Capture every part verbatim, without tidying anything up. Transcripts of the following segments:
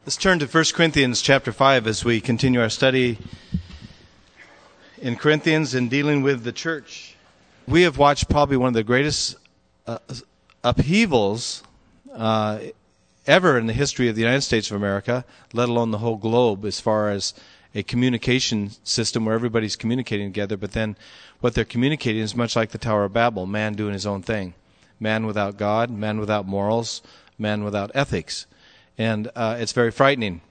Let's turn to First Corinthians chapter five as we continue our study in Corinthians and dealing with the church. We have watched probably one of the greatest uh, upheavals uh, ever in the history of the United States of America, let alone the whole globe, as far as a communication system where everybody's communicating together, but then what they're communicating is much like the Tower of Babel, man doing his own thing. Man without God, man without morals, man without ethics. And uh, it's very frightening.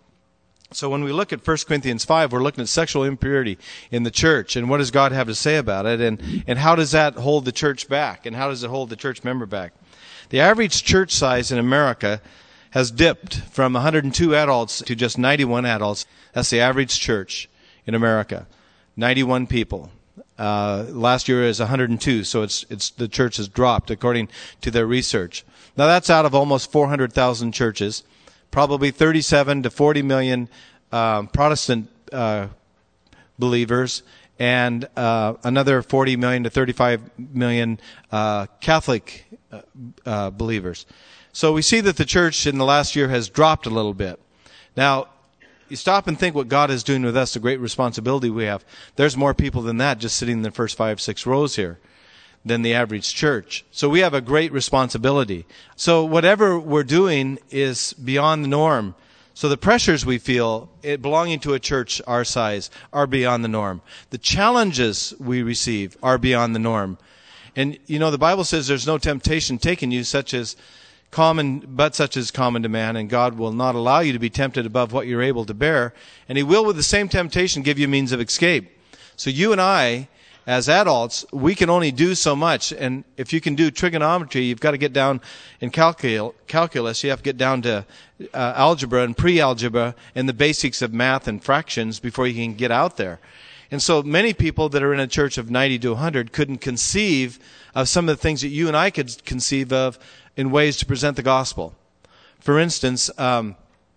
So when we look at First Corinthians five, we're looking at sexual impurity in the church, and what does God have to say about it, and, and how does that hold the church back, and how does it hold the church member back? The average church size in America has dipped from one hundred two adults to just ninety-one adults. That's the average church in America, ninety-one people. Uh, last year is one hundred two, so it's it's the church has dropped according to their research. Now that's out of almost four hundred thousand churches. Probably thirty-seven to forty million um, Protestant uh, believers, and uh, another forty million to thirty-five million uh, Catholic uh, uh, believers. So we see that the church in the last year has dropped a little bit. Now, you stop and think what God is doing with us, the great responsibility we have. There's more people than that just sitting in the first five, six rows here than the average church. So we have a great responsibility. So whatever we're doing is beyond the norm. So the pressures we feel it belonging to a church our size are beyond the norm. The challenges we receive are beyond the norm. And you know, the Bible says there's no temptation taken you such as common, but such as common to man, and God will not allow you to be tempted above what you're able to bear, and He will with the same temptation give you means of escape. So you and I, as adults, we can only do so much. And if you can do trigonometry, you've got to get down in calcul- calculus. You have to get down to uh, algebra and pre-algebra and the basics of math and fractions before you can get out there. And so many people that are in a church of ninety to one hundred couldn't conceive of some of the things that you and I could conceive of in ways to present the gospel. For instance, um,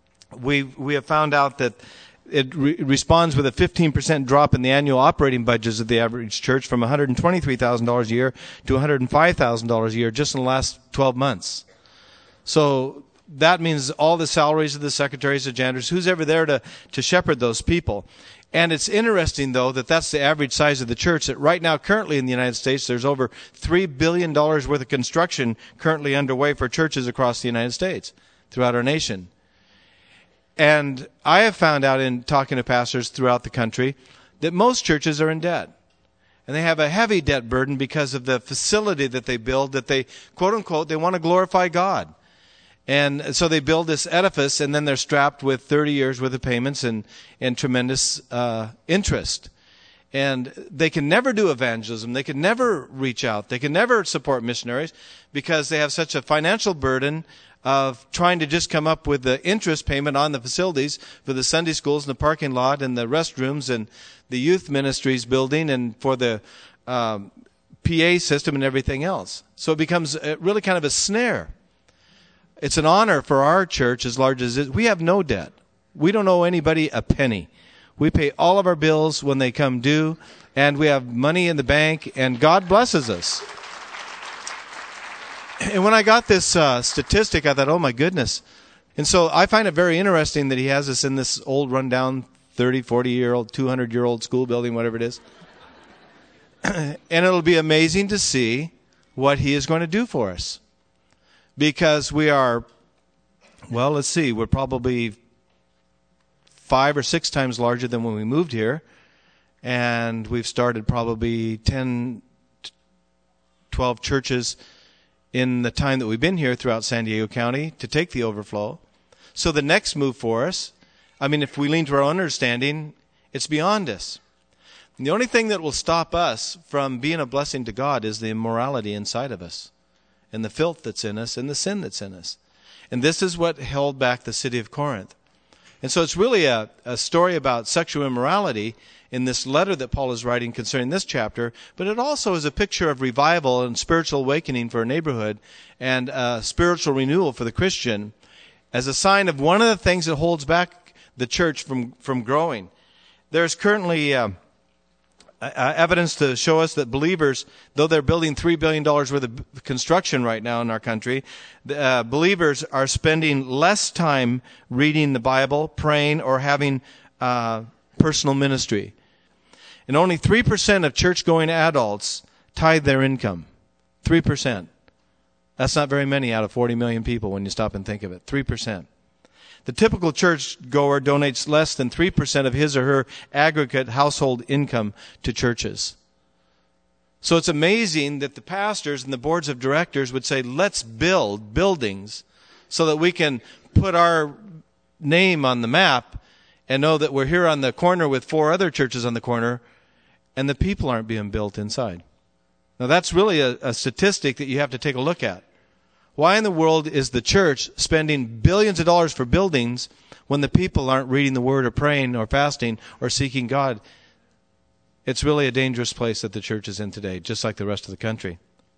we we have found out that it re- responds with a fifteen percent drop in the annual operating budgets of the average church from one hundred twenty-three thousand dollars a year to one hundred five thousand dollars a year just in the last twelve months. So that means all the salaries of the secretaries, the janitors, who's ever there to, to shepherd those people. And it's interesting, though, that that's the average size of the church, that right now, currently in the United States, there's over three billion dollars worth of construction currently underway for churches across the United States, throughout our nation. And I have found out in talking to pastors throughout the country that most churches are in debt. And they have a heavy debt burden because of the facility that they build, that they, quote unquote, they want to glorify God. And so they build this edifice, and then they're strapped with thirty years worth of payments and, and tremendous uh, interest. And they can never do evangelism. They can never reach out. They can never support missionaries because they have such a financial burden of trying to just come up with the interest payment on the facilities for the Sunday schools and the parking lot and the restrooms and the youth ministries building and for the um, P A system and everything else. So it becomes really kind of a snare. It's an honor for our church, as large as it is. We have no debt. We don't owe anybody a penny. We pay all of our bills when they come due, and we have money in the bank, and God blesses us. And when I got this uh, statistic, I thought, oh, my goodness. And so I find it very interesting that He has us in this old, rundown, thirty, forty-year-old, two hundred-year-old school building, whatever it is. And it'll be amazing to see what He is going to do for us. Because we are, well, let's see, we're probably five or six times larger than when we moved here. And we've started probably ten, twelve churches in the time that we've been here throughout San Diego County to take the overflow. So the next move for us, I mean, if we lean to our own understanding, it's beyond us. And the only thing that will stop us from being a blessing to God is the immorality inside of us, and the filth that's in us, and the sin that's in us. And this is what held back the city of Corinth. And so it's really a, a story about sexual immorality in this letter that Paul is writing concerning this chapter, but it also is a picture of revival and spiritual awakening for a neighborhood and uh, spiritual renewal for the Christian as a sign of one of the things that holds back the church from, from growing. There's currently uh, uh, evidence to show us that believers, though they're building three billion dollars worth of construction right now in our country, uh, believers are spending less time reading the Bible, praying, or having uh, personal ministry. And only three percent of church-going adults tithe their income. three percent. That's not very many out of forty million people when you stop and think of it. three percent. The typical church-goer donates less than three percent of his or her aggregate household income to churches. So it's amazing that the pastors and the boards of directors would say, let's build buildings so that we can put our name on the map and know that we're here on the corner with four other churches on the corner, and the people aren't being built inside. Now that's really a, a statistic that you have to take a look at. Why in the world is the church spending billions of dollars for buildings when the people aren't reading the Word or praying or fasting or seeking God? It's really a dangerous place that the church is in today, just like the rest of the country.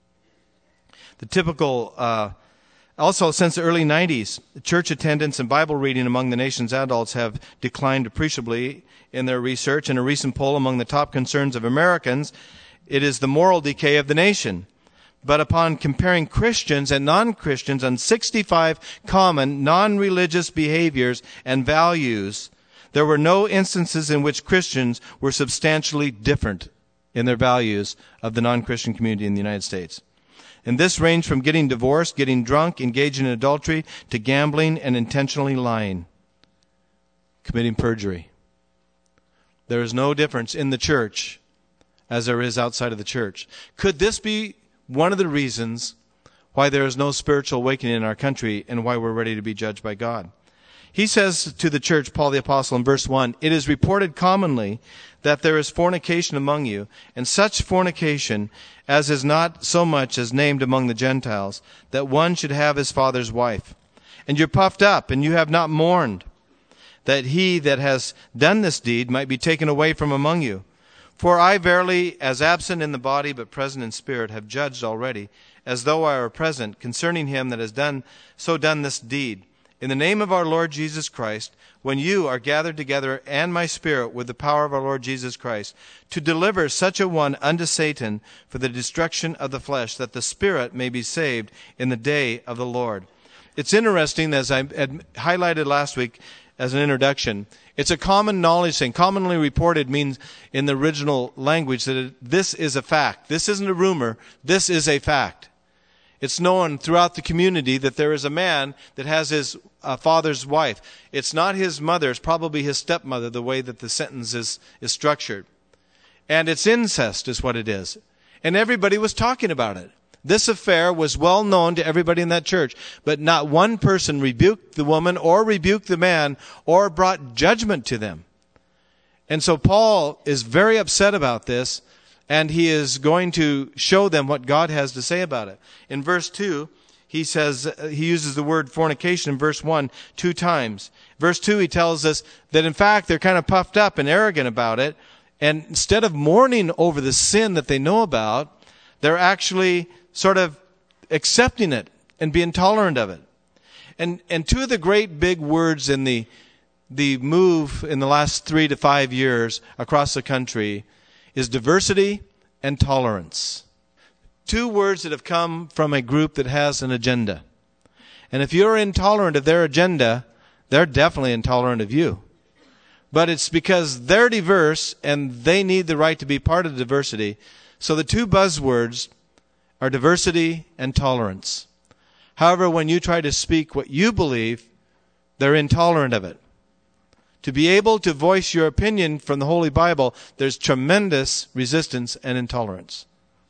The typical, uh, also since the early nineties, church attendance and Bible reading among the nation's adults have declined appreciably in their research. In a recent poll among the top concerns of Americans, it is the moral decay of the nation. But upon comparing Christians and non-Christians on sixty-five common non-religious behaviors and values, there were no instances in which Christians were substantially different in their values of the non-Christian community in the United States. And this ranged from getting divorced, getting drunk, engaging in adultery, to gambling and intentionally lying, committing perjury. There is no difference in the church as there is outside of the church. Could this be one of the reasons why there is no spiritual awakening in our country and why we're ready to be judged by God? He says to the church, Paul the Apostle, in verse one, "It is reported commonly that there is fornication among you, and such fornication as is not so much as named among the Gentiles, that one should have his father's wife. And you're puffed up, and you have not mourned, that he that has done this deed might be taken away from among you. For I verily, as absent in the body but present in spirit, have judged already, as though I were present, concerning him that has done so done this deed. In the name of our Lord Jesus Christ, when you are gathered together, and my spirit with the power of our Lord Jesus Christ, to deliver such a one unto Satan for the destruction of the flesh, that the spirit may be saved in the day of the Lord." It's interesting, as I had highlighted last week as an introduction, it's a common knowledge thing. Commonly reported means in the original language that it, this is a fact. This isn't a rumor. This is a fact. It's known throughout the community that there is a man that has his uh, father's wife. It's not his mother. It's probably his stepmother, the way that the sentence is, is structured. And it's incest is what it is. And everybody was talking about it. This affair was well known to everybody in that church, but not one person rebuked the woman or rebuked the man or brought judgment to them. And so Paul is very upset about this, and he is going to show them what God has to say about it. In verse two, he says, he uses the word fornication in verse one two times. Verse two, he tells us that in fact they're kind of puffed up and arrogant about it, and instead of mourning over the sin that they know about, they're actually sort of accepting it and being tolerant of it. And and two of the great big words in the the move in the last three to five years across the country is diversity and tolerance. Two words that have come from a group that has an agenda. And if you're intolerant of their agenda, they're definitely intolerant of you. But it's because they're diverse and they need the right to be part of the diversity. So the two buzzwords are diversity and tolerance. However, when you try to speak what you believe, they're intolerant of it. To be able to voice your opinion from the Holy Bible, there's tremendous resistance and intolerance.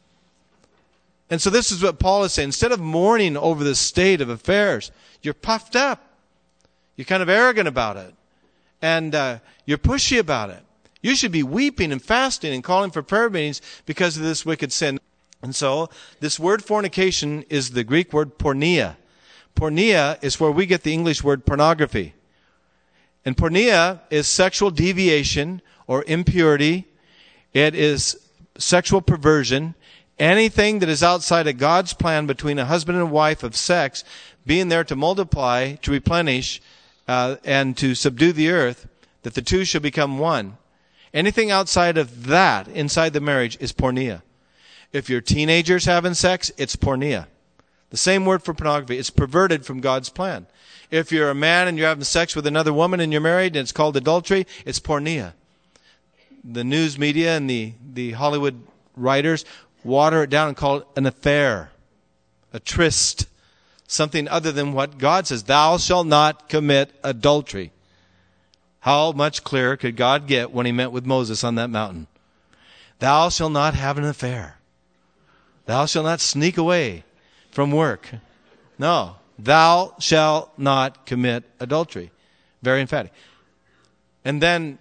And so this is what Paul is saying. Instead of mourning over the state of affairs, you're puffed up. You're kind of arrogant about it. And uh, you're pushy about it. You should be weeping and fasting and calling for prayer meetings because of this wicked sin. And so, this word fornication is the Greek word porneia. Porneia is where we get the English word pornography. And porneia is sexual deviation or impurity. It is sexual perversion. Anything that is outside of God's plan between a husband and wife of sex, being there to multiply, to replenish, uh, and to subdue the earth, that the two shall become one. Anything outside of that, inside the marriage, is porneia. If you're teenagers having sex, it's porneia. The same word for pornography. It's perverted from God's plan. If you're a man and you're having sex with another woman and you're married and it's called adultery, it's porneia. The news media and the, the Hollywood writers water it down and call it an affair, a tryst, something other than what God says. Thou shalt not commit adultery. How much clearer could God get when he met with Moses on that mountain? Thou shalt not have an affair. Thou shalt not sneak away from work. No. Thou shalt not commit adultery. Very emphatic. And then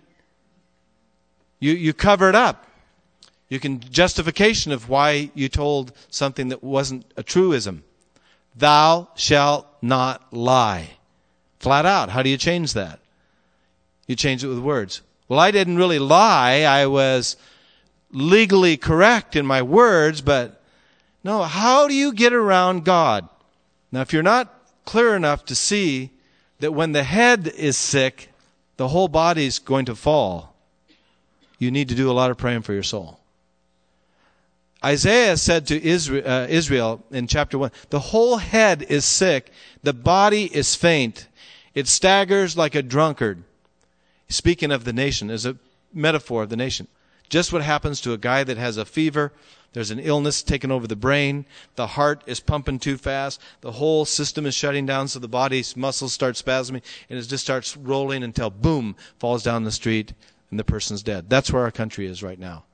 you, you cover it up. You can justification of why you told something that wasn't a truism. Thou shalt not lie. Flat out. How do you change that? You change it with words. Well, I didn't really lie. I was legally correct in my words, but no, how do you get around God? Now, if you're not clear enough to see that when the head is sick, the whole body's going to fall, you need to do a lot of praying for your soul. Isaiah said to Israel, uh, Israel in chapter one, the whole head is sick, the body is faint, it staggers like a drunkard. Speaking of the nation, as a metaphor of the nation. Just what happens to a guy that has a fever. There's an illness taking over the brain. The heart is pumping too fast. The whole system is shutting down, so the body's muscles start spasming, and it just starts rolling until, boom, falls down the street, and the person's dead. That's where our country is right now.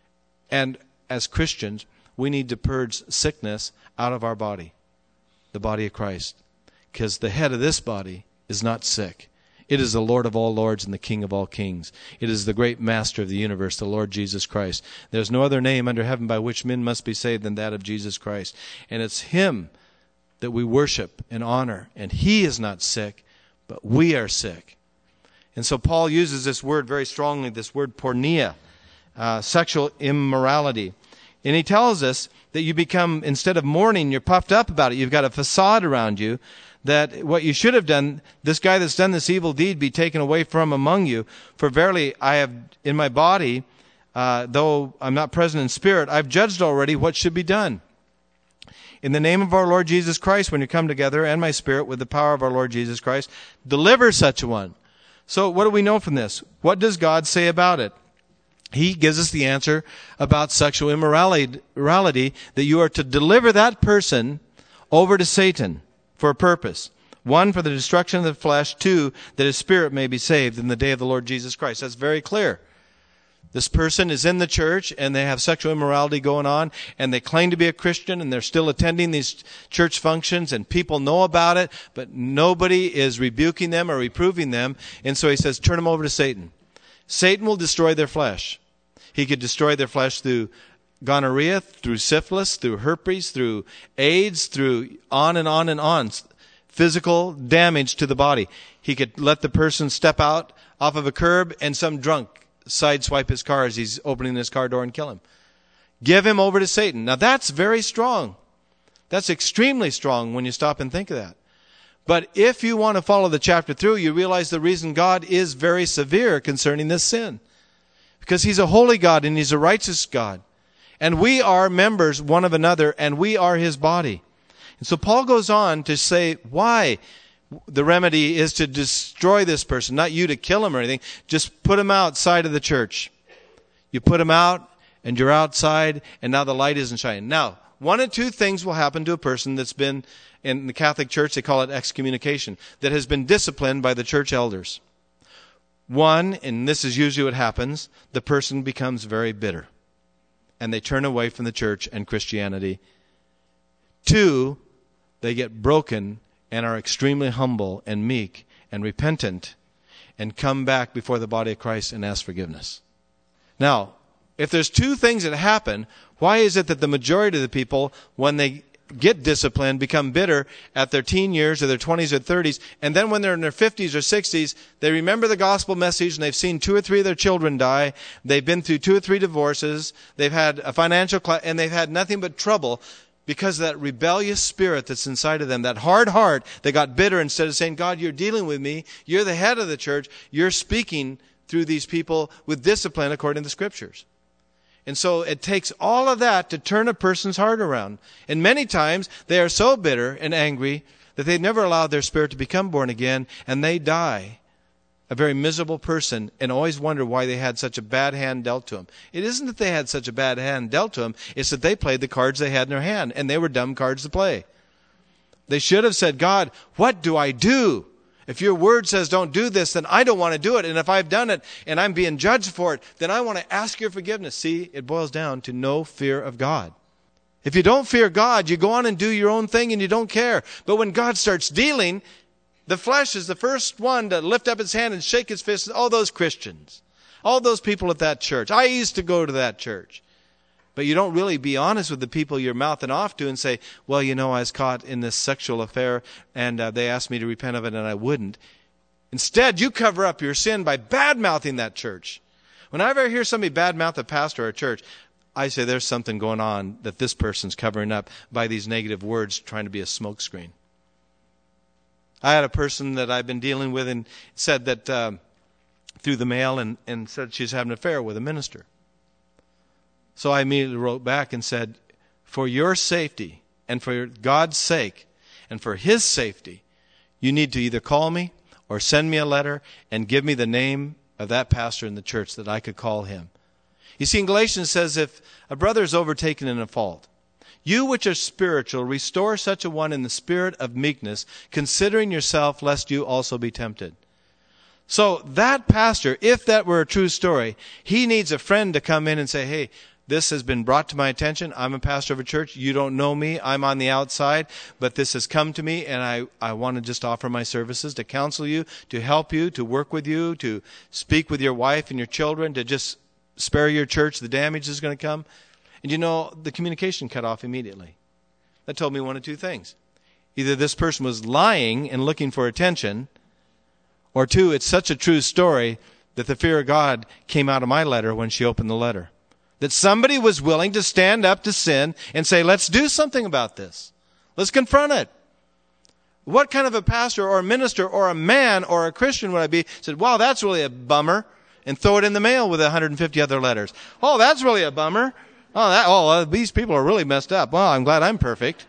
And as Christians, we need to purge sickness out of our body, the body of Christ, because the head of this body is not sick. It is the Lord of all lords and the King of all kings. It is the great master of the universe, the Lord Jesus Christ. There's no other name under heaven by which men must be saved than that of Jesus Christ. And it's him that we worship and honor. And he is not sick, but we are sick. And so Paul uses this word very strongly, this word porneia, uh, sexual immorality. And he tells us that you become, instead of mourning, you're puffed up about it. You've got a facade around you. That what you should have done, this guy that's done this evil deed be taken away from among you. For verily I have in my body, uh, though I'm not present in spirit, I've judged already what should be done. In the name of our Lord Jesus Christ, when you come together, and my spirit with the power of our Lord Jesus Christ, deliver such a one. So what do we know from this? What does God say about it? He gives us the answer about sexual immorality, immorality, that you are to deliver that person over to Satan. For a purpose. One, for the destruction of the flesh. Two, that his spirit may be saved in the day of the Lord Jesus Christ. That's very clear. This person is in the church and they have sexual immorality going on and they claim to be a Christian and they're still attending these church functions and people know about it, but nobody is rebuking them or reproving them. And so he says, turn them over to Satan. Satan will destroy their flesh. He could destroy their flesh through gonorrhea, through syphilis, through herpes, through AIDS, through on and on and on. Physical damage to the body. He could let the person step out off of a curb and some drunk sideswipe his car as he's opening his car door and kill him. Give him over to Satan. Now that's very strong. That's extremely strong when you stop and think of that. But if you want to follow the chapter through, you realize the reason God is very severe concerning this sin. Because he's a holy God and he's a righteous God. And we are members one of another, and we are his body. And so Paul goes on to say why the remedy is to destroy this person. Not you to kill him or anything. Just put him outside of the church. You put him out, and you're outside, and now the light isn't shining. Now, one of two things will happen to a person that's been, in the Catholic Church, they call it excommunication, that has been disciplined by the church elders. One, and this is usually what happens, the person becomes very bitter. And they turn away from the church and Christianity. Two, they get broken and are extremely humble and meek and repentant and come back before the body of Christ and ask forgiveness. Now, if there's two things that happen, why is it that the majority of the people, when they get disciplined, become bitter at their teen years or their twenties or thirties, and then when they're in their fifties or sixties, they remember the gospel message and they've seen two or three of their children die, they've been through two or three divorces, they've had a financial cl- and they've had nothing but trouble because of that rebellious spirit that's inside of them, that hard heart that got bitter. Instead of saying, God, you're dealing with me, you're the head of the church, you're speaking through these people with discipline according to the Scriptures. And so it takes all of that to turn a person's heart around. And many times they are so bitter and angry that they've never allowed their spirit to become born again, and they die a very miserable person and always wonder why they had such a bad hand dealt to them. It isn't that they had such a bad hand dealt to them, it's that they played the cards they had in their hand, and they were dumb cards to play. They should have said, God, what do I do? If your word says don't do this, then I don't want to do it. And if I've done it and I'm being judged for it, then I want to ask your forgiveness. See, it boils down to no fear of God. If you don't fear God, you go on and do your own thing and you don't care. But when God starts dealing, the flesh is the first one to lift up his hand and shake his fist at all those Christians, all those people at that church. I used to go to that church. But you don't really be honest with the people you're mouthing off to and say, well, you know, I was caught in this sexual affair and uh, they asked me to repent of it and I wouldn't. Instead, you cover up your sin by bad-mouthing that church. Whenever I hear somebody bad-mouth a pastor or a church, I say there's something going on that this person's covering up by these negative words trying to be a smokescreen. I had a person that I've been dealing with and said that uh, through the mail and, and said she's having an affair with a minister. So I immediately wrote back and said, for your safety and for God's sake and for his safety, you need to either call me or send me a letter and give me the name of that pastor in the church that I could call him. You see, in Galatians it says, if a brother is overtaken in a fault, you which are spiritual, restore such a one in the spirit of meekness, considering yourself, lest you also be tempted. So that pastor, if that were a true story, he needs a friend to come in and say, hey, this has been brought to my attention. I'm a pastor of a church. You don't know me. I'm on the outside. But this has come to me, and I, I want to just offer my services to counsel you, to help you, to work with you, to speak with your wife and your children, to just spare your church the damage that's going to come. And you know, the communication cut off immediately. That told me one of two things. Either this person was lying and looking for attention, or two, it's such a true story that the fear of God came out of my letter when she opened the letter. That somebody was willing to stand up to sin and say, let's do something about this. Let's confront it. What kind of a pastor or a minister or a man or a Christian would I be? Said, wow, that's really a bummer. And throw it in the mail with one hundred fifty other letters. Oh, that's really a bummer. Oh, that, oh uh, these people are really messed up. Well, I'm glad I'm perfect.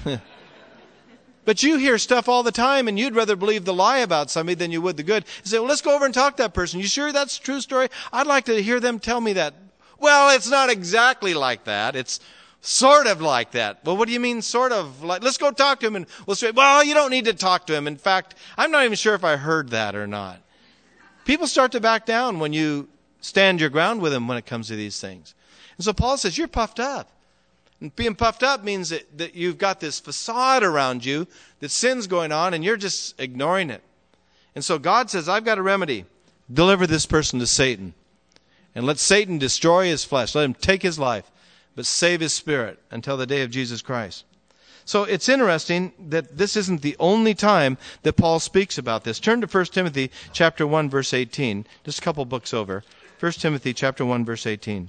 But you hear stuff all the time, and you'd rather believe the lie about somebody than you would the good. You say, well, let's go over and talk to that person. You sure that's a true story? I'd like to hear them tell me that. Well, it's not exactly like that. It's sort of like that. Well, what do you mean sort of like? Let's go talk to him and we'll say, well, you don't need to talk to him. In fact, I'm not even sure if I heard that or not. People start to back down when you stand your ground with them when it comes to these things. And so Paul says, you're puffed up. And being puffed up means that, that you've got this facade around you, that sin's going on, and you're just ignoring it. And so God says, I've got a remedy. Deliver this person to Satan. And let Satan destroy his flesh. Let him take his life, but save his spirit until the day of Jesus Christ. So it's interesting that this isn't the only time that Paul speaks about this. Turn to First Timothy chapter one, verse eighteen. Just a couple books over. First Timothy chapter one, verse eighteen.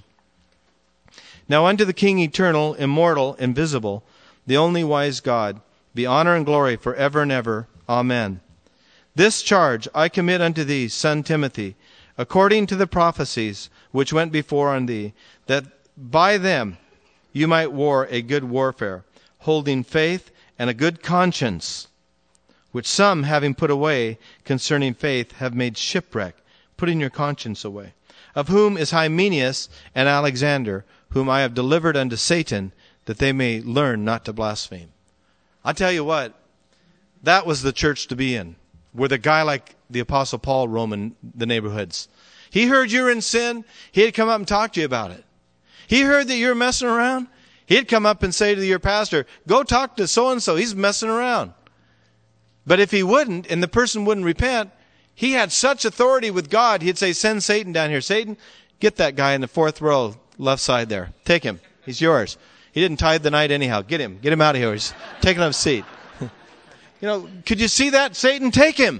Now unto the King eternal, immortal, invisible, the only wise God, be honor and glory forever and ever. Amen. This charge I commit unto thee, son Timothy, according to the prophecies which went before on thee, that by them you might war a good warfare, holding faith and a good conscience, which some, having put away concerning faith, have made shipwreck, putting your conscience away, of whom is Hymenaeus and Alexander, whom I have delivered unto Satan, that they may learn not to blaspheme. I tell you what, that was the church to be in, with a guy like the Apostle Paul roaming the neighborhoods. He heard you were in sin. He'd come up and talk to you about it. He heard that you're messing around. He'd come up and say to your pastor, go talk to so-and-so. He's messing around. But if he wouldn't, and the person wouldn't repent, he had such authority with God, he'd say, send Satan down here. Satan, get that guy in the fourth row, left side there. Take him. He's yours. He didn't tithe the night anyhow. Get him. Get him out of here. He's taking up a seat. You know, could you see that? Satan, take him.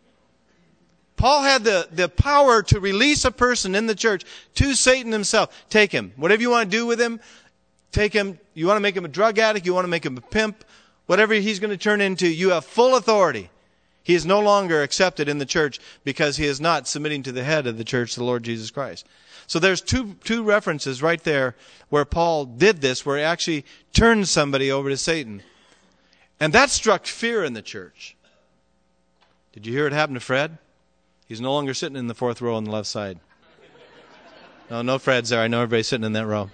Paul had the, the power to release a person in the church to Satan himself. Take him. Whatever you want to do with him, take him. You want to make him a drug addict, you want to make him a pimp, whatever he's going to turn into, you have full authority. He is no longer accepted in the church because he is not submitting to the head of the church, the Lord Jesus Christ. So there's two two references right there where Paul did this, where he actually turned somebody over to Satan. And that struck fear in the church. Did you hear it happen to Fred? He's no longer sitting in the fourth row on the left side. No, no Fred's there. I know everybody's sitting in that row.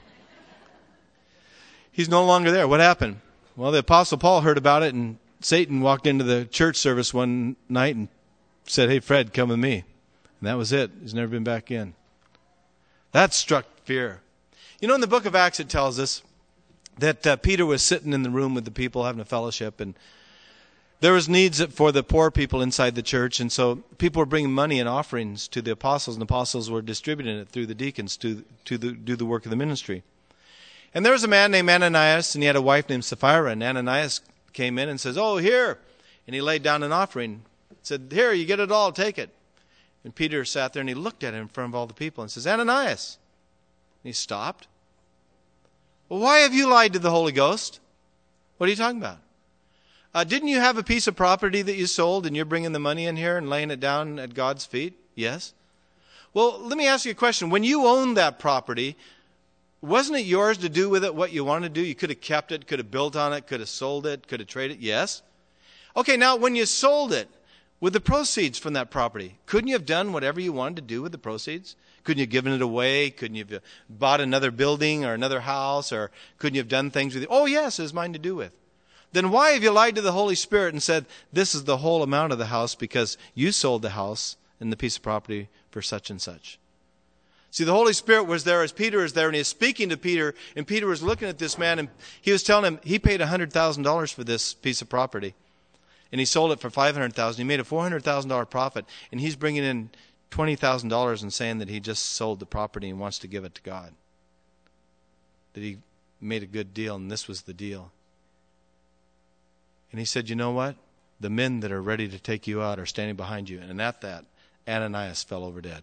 He's no longer there. What happened? Well, the Apostle Paul heard about it, and Satan walked into the church service one night and said, "Hey, Fred, come with me." And that was it. He's never been back in. That struck fear. You know, in the book of Acts, it tells us that uh, Peter was sitting in the room with the people having a fellowship, and there was needs for the poor people inside the church, and so people were bringing money and offerings to the apostles, and the apostles were distributing it through the deacons to, to the, do the work of the ministry. And there was a man named Ananias, and he had a wife named Sapphira, and Ananias came in and says, "Oh, here." And he laid down an offering. Said, "Here, you get it all, take it." And Peter sat there and he looked at him in front of all the people and says, "Ananias." And he stopped. "Well, why have you lied to the Holy Ghost?" "What are you talking about?" Uh, didn't you have a piece of property that you sold and you're bringing the money in here and laying it down at God's feet?" "Yes." "Well, let me ask you a question. When you owned that property, wasn't it yours to do with it what you wanted to do? You could have kept it, could have built on it, could have sold it, could have traded it." "Yes." "Okay, now when you sold it, with the proceeds from that property, couldn't you have done whatever you wanted to do with the proceeds? Couldn't you have given it away? Couldn't you have bought another building or another house? Or couldn't you have done things with it?" "Oh, yes, it was mine to do with." "Then why have you lied to the Holy Spirit and said, this is the whole amount of the house because you sold the house and the piece of property for such and such?" See, the Holy Spirit was there as Peter is there, and he is speaking to Peter, and Peter was looking at this man, and he was telling him he paid one hundred thousand dollars for this piece of property, and he sold it for five hundred thousand dollars. He made a four hundred thousand dollars profit, and he's bringing in twenty thousand dollars and saying that he just sold the property and wants to give it to God, that he made a good deal, and this was the deal. And he said, "You know what? The men that are ready to take you out are standing behind you." And at that, Ananias fell over dead.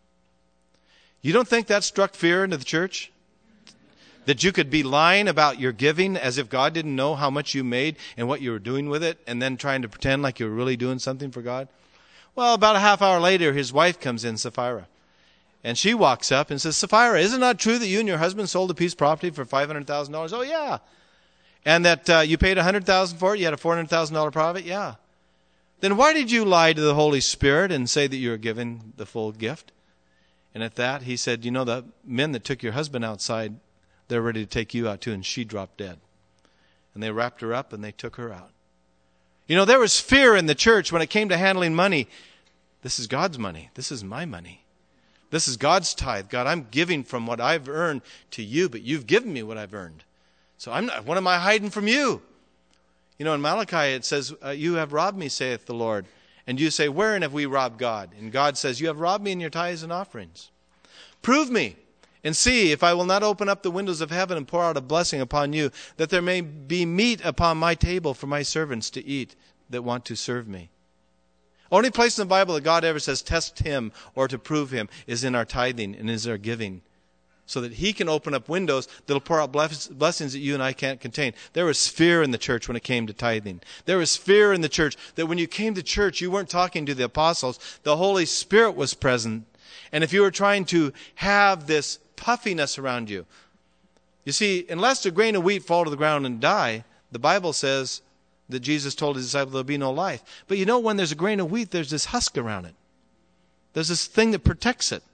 You don't think that struck fear into the church? That you could be lying about your giving as if God didn't know how much you made and what you were doing with it, and then trying to pretend like you were really doing something for God? Well, about a half hour later, his wife comes in, Sapphira. And she walks up and says, "Sapphira, is it not true that you and your husband sold a piece of property for five hundred thousand dollars? "Oh, yeah." "And that uh, you paid one hundred thousand dollars for it? You had a four hundred thousand dollars profit?" "Yeah." "Then why did you lie to the Holy Spirit and say that you were giving the full gift?" And at that, he said, "You know, the men that took your husband outside, they're ready to take you out too." And she dropped dead. And they wrapped her up and they took her out. You know, there was fear in the church when it came to handling money. This is God's money. This is my money. This is God's tithe. God, I'm giving from what I've earned to you, but you've given me what I've earned. So I'm not, what am I hiding from you? You know, in Malachi it says, uh, "You have robbed me, saith the Lord." And you say, "Wherein have we robbed God?" And God says, "You have robbed me in your tithes and offerings. Prove me and see if I will not open up the windows of heaven and pour out a blessing upon you, that there may be meat upon my table for my servants to eat that want to serve me." Only place in the Bible that God ever says test him or to prove him is in our tithing and is our giving, so that he can open up windows that will pour out blessings that you and I can't contain. There was fear in the church when it came to tithing. There was fear in the church that when you came to church, you weren't talking to the apostles. The Holy Spirit was present. And if you were trying to have this puffiness around you, you see, unless a grain of wheat fall to the ground and die, the Bible says that Jesus told his disciples there'll be no life. But you know, when there's a grain of wheat, there's this husk around it. There's this thing that protects it.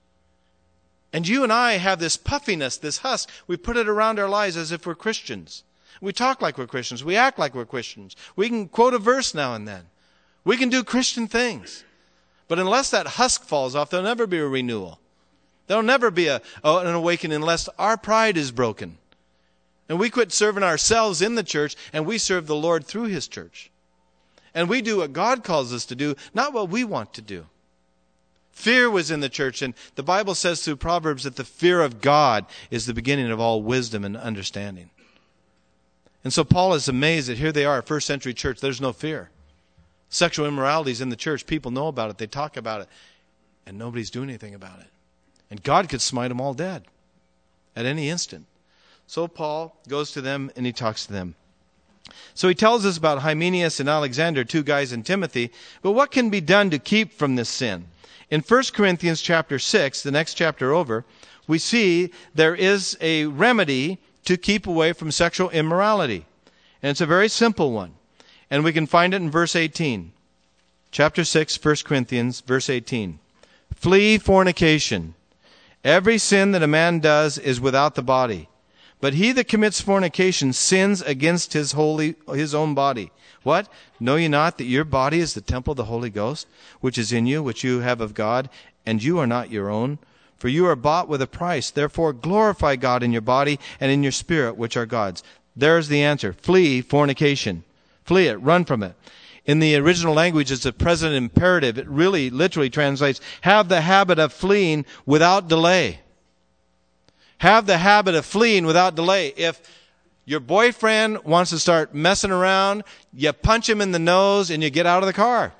And you and I have this puffiness, this husk. We put it around our lives as if we're Christians. We talk like we're Christians. We act like we're Christians. We can quote a verse now and then. We can do Christian things. But unless that husk falls off, there'll never be a renewal. There'll never be a, an awakening unless our pride is broken. And we quit serving ourselves in the church, and we serve the Lord through his church. And we do what God calls us to do, not what we want to do. Fear was in the church, and the Bible says through Proverbs that the fear of God is the beginning of all wisdom and understanding. And so Paul is amazed that here they are, first century church, there's no fear. Sexual immorality is in the church. People know about it. They talk about it. And nobody's doing anything about it. And God could smite them all dead at any instant. So Paul goes to them and he talks to them. So he tells us about Hymenaeus and Alexander, two guys in Timothy. But what can be done to keep from this sin? In First Corinthians chapter six, the next chapter over, we see there is a remedy to keep away from sexual immorality. And it's a very simple one. And we can find it in verse eighteen. Chapter six, First Corinthians, verse eighteen. Flee fornication. Every sin that a man does is without the body. But he that commits fornication sins against his holy, his own body. What? Know ye not that your body is the temple of the Holy Ghost, which is in you, which you have of God, and you are not your own? For you are bought with a price. Therefore glorify God in your body and in your spirit, which are God's. There's the answer. Flee fornication. Flee it. Run from it. In the original language, it's a present imperative. It really literally translates, have the habit of fleeing without delay. Have the habit of fleeing without delay. If your boyfriend wants to start messing around, you punch him in the nose and you get out of the car.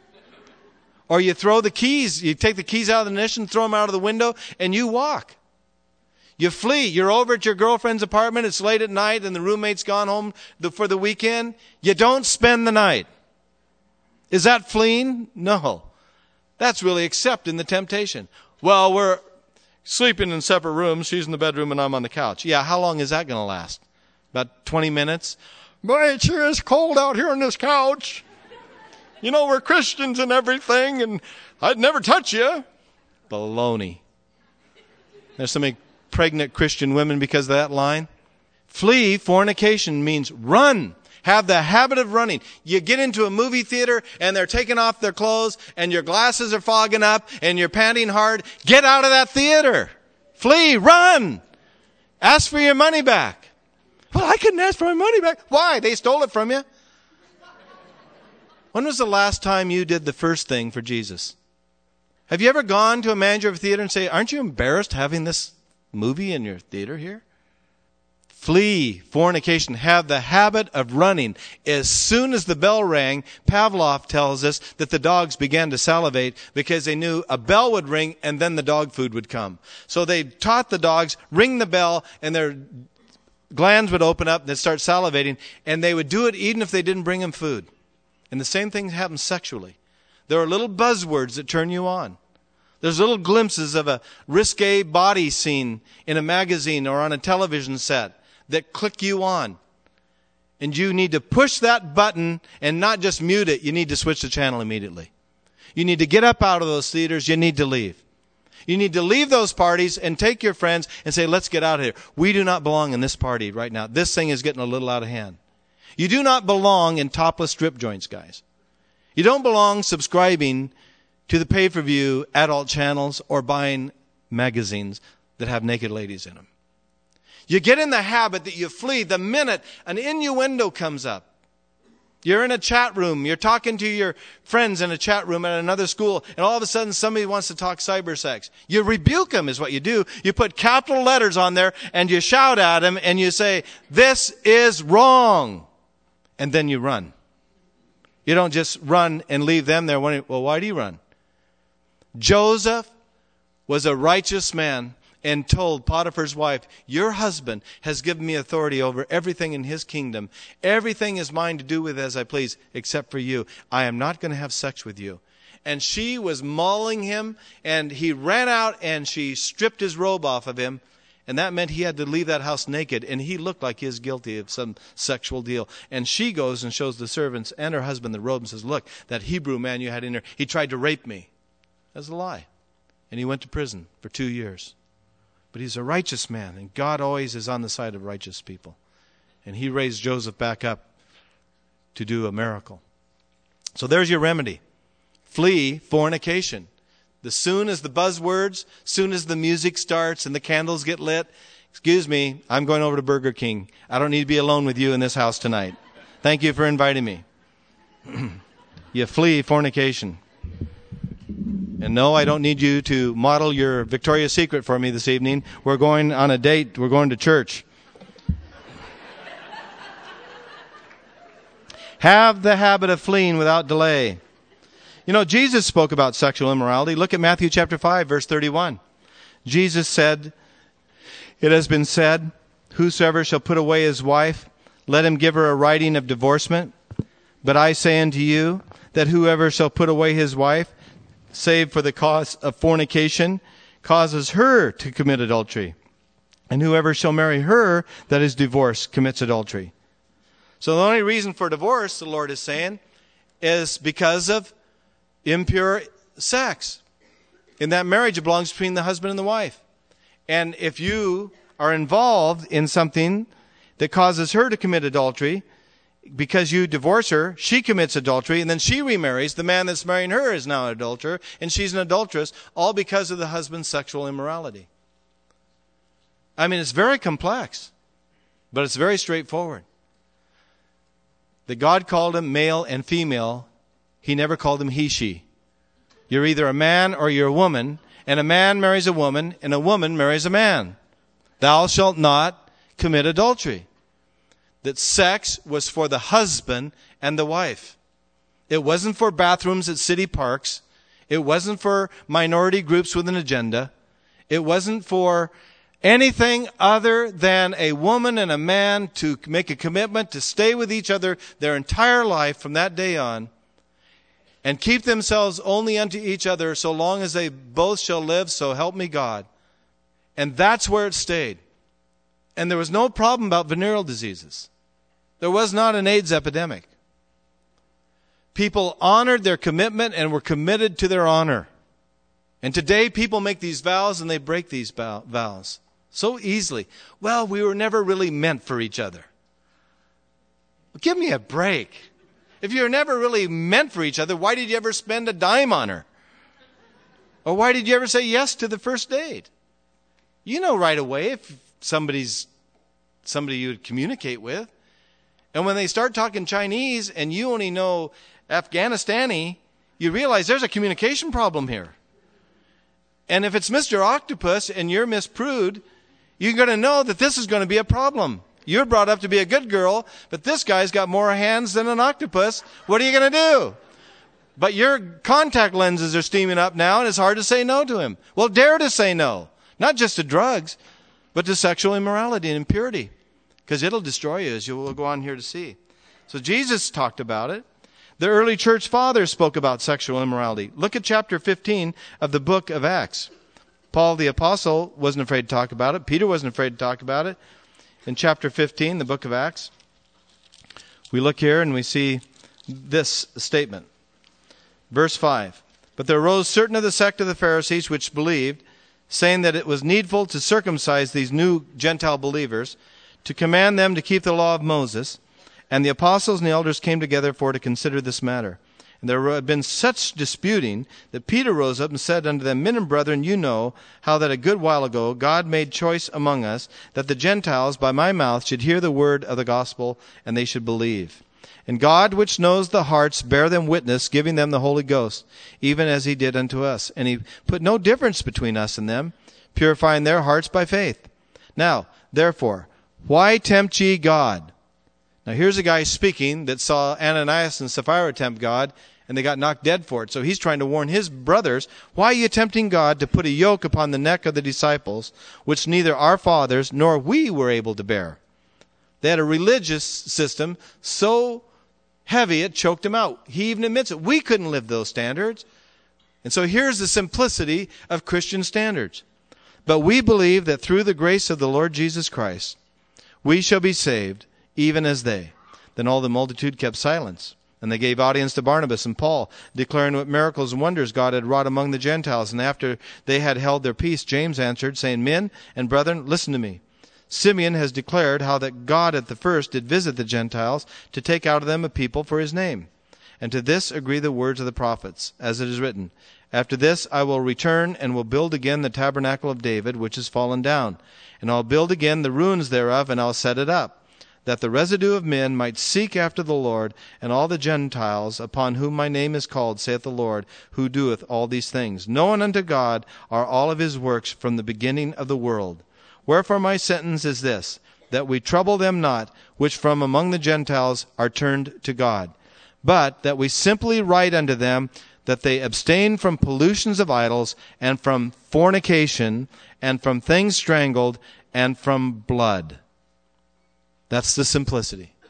Or you throw the keys, you take the keys out of the ignition, throw them out of the window, and you walk. You flee. You're over at your girlfriend's apartment, it's late at night, and the roommate's gone home for the weekend. You don't spend the night. Is that fleeing? No. That's really accepting the temptation. Well, we're sleeping in separate rooms. She's in the bedroom and I'm on the couch. Yeah, how long is that going to last? About twenty minutes? Boy, it sure is cold out here on this couch. You know, we're Christians and everything, and I'd never touch you. Baloney. There's so many pregnant Christian women because of that line. Flee fornication means run. Have the habit of running. You get into a movie theater and they're taking off their clothes and your glasses are fogging up and you're panting hard. Get out of that theater. Flee, run. Ask for your money back. Well, I couldn't ask for my money back. Why? They stole it from you. When was the last time you did the first thing for Jesus? Have you ever gone to a manager of a theater and say, aren't you embarrassed having this movie in your theater here? Flee fornication. Have the habit of running. As soon as the bell rang, Pavlov tells us that the dogs began to salivate because they knew a bell would ring and then the dog food would come. So they taught the dogs, ring the bell, and their glands would open up and they'd start salivating, and they would do it even if they didn't bring them food. And the same thing happens sexually. There are little buzzwords that turn you on. There's little glimpses of a risque body scene in a magazine or on a television set that click you on. And you need to push that button and not just mute it. You need to switch the channel immediately. You need to get up out of those theaters. You need to leave. You need to leave those parties and take your friends and say, let's get out of here. We do not belong in this party right now. This thing is getting a little out of hand. You do not belong in topless strip joints, guys. You don't belong subscribing to the pay-per-view adult channels or buying magazines that have naked ladies in them. You get in the habit that you flee the minute an innuendo comes up. You're in a chat room. You're talking to your friends in a chat room at another school, and all of a sudden somebody wants to talk cyber sex. You rebuke them is what you do. You put capital letters on there, and you shout at them, and you say, this is wrong. And then you run. You don't just run and leave them there wondering, well, why do you run? Joseph was a righteous man and told Potiphar's wife, your husband has given me authority over everything in his kingdom. Everything is mine to do with as I please, except for you. I am not going to have sex with you. And she was mauling him, and he ran out and she stripped his robe off of him. And that meant he had to leave that house naked, and he looked like he was guilty of some sexual deal. And she goes and shows the servants and her husband the robe and says, look, that Hebrew man you had in there, he tried to rape me. That's a lie. And he went to prison for two years. But he's a righteous man, and God always is on the side of righteous people. And he raised Joseph back up to do a miracle. So there's your remedy. Flee fornication. As soon as the buzzwords, soon as the music starts and the candles get lit, excuse me, I'm going over to Burger King. I don't need to be alone with you in this house tonight. Thank you for inviting me. You flee fornication. And no, I don't need you to model your Victoria's Secret for me this evening. We're going on a date. We're going to church. Have the habit of fleeing without delay. You know, Jesus spoke about sexual immorality. Look at Matthew chapter five, verse thirty-one. Jesus said, it has been said, whosoever shall put away his wife, let him give her a writing of divorcement. But I say unto you, that whoever shall put away his wife, save for the cause of fornication, causes her to commit adultery. And whoever shall marry her that is divorced commits adultery. So the only reason for divorce, the Lord is saying, is because of impure sex. In that marriage, it belongs between the husband and the wife. And if you are involved in something that causes her to commit adultery, because you divorce her, she commits adultery, and then she remarries. The man that's marrying her is now an adulterer, and she's an adulteress, all because of the husband's sexual immorality. I mean, it's very complex, but it's very straightforward. That God called him male and female. He never called him he, she. You're either a man or you're a woman, and a man marries a woman, and a woman marries a man. Thou shalt not commit adultery. That sex was for the husband and the wife. It wasn't for bathrooms at city parks. It wasn't for minority groups with an agenda. It wasn't for anything other than a woman and a man to make a commitment to stay with each other their entire life from that day on, and keep themselves only unto each other so long as they both shall live, so help me God. And that's where it stayed. And there was no problem about venereal diseases. There was not an AIDS epidemic. People honored their commitment and were committed to their honor. And today people make these vows and they break these vows so easily. Well, we were never really meant for each other. Well, give me a break. If you were never really meant for each other, why did you ever spend a dime on her? Or why did you ever say yes to the first date? You know right away if somebody's somebody you would communicate with. And when they start talking Chinese and you only know Afghanistani, you realize there's a communication problem here. And if it's Mister Octopus and you're Miss Prude, you're going to know that this is going to be a problem. You're brought up to be a good girl, but this guy's got more hands than an octopus. What are you going to do? But your contact lenses are steaming up now, and it's hard to say no to him. Well, dare to say no. Not just to drugs, but to sexual immorality and impurity. Because it'll destroy you, as you will go on here to see. So Jesus talked about it. The early church fathers spoke about sexual immorality. Look at chapter fifteen of the book of Acts. Paul the apostle wasn't afraid to talk about it. Peter wasn't afraid to talk about it. In chapter fifteen, the book of Acts, we look here and we see this statement. Verse five. But there arose certain of the sect of the Pharisees which believed, saying that it was needful to circumcise these new Gentile believers, to command them to keep the law of Moses. And the apostles and the elders came together for to consider this matter. And there had been such disputing that Peter rose up and said unto them, Men and brethren, you know how that a good while ago God made choice among us that the Gentiles by my mouth should hear the word of the gospel, and they should believe. And God, which knows the hearts, bare them witness, giving them the Holy Ghost, even as he did unto us. And he put no difference between us and them, purifying their hearts by faith. Now, therefore, why tempt ye God? Now here's a guy speaking that saw Ananias and Sapphira tempt God, and they got knocked dead for it. So he's trying to warn his brothers, why are you tempting God to put a yoke upon the neck of the disciples, which neither our fathers nor we were able to bear? They had a religious system so heavy it choked them out. He even admits it. We couldn't live those standards. And so here's the simplicity of Christian standards. But we believe that through the grace of the Lord Jesus Christ, we shall be saved, even as they. Then all the multitude kept silence. And they gave audience to Barnabas and Paul, declaring what miracles and wonders God had wrought among the Gentiles. And after they had held their peace, James answered, saying, Men and brethren, listen to me. Simeon has declared how that God at the first did visit the Gentiles to take out of them a people for his name. And to this agree the words of the prophets, as it is written, After this I will return and will build again the tabernacle of David, which is fallen down. And I'll build again the ruins thereof, and I'll set it up, that the residue of men might seek after the Lord, and all the Gentiles, upon whom my name is called, saith the Lord, who doeth all these things. Known unto God are all of his works from the beginning of the world. Wherefore my sentence is this, that we trouble them not, which from among the Gentiles are turned to God, but that we simply write unto them, that they abstain from pollutions of idols, and from fornication, and from things strangled, and from blood. That's the simplicity.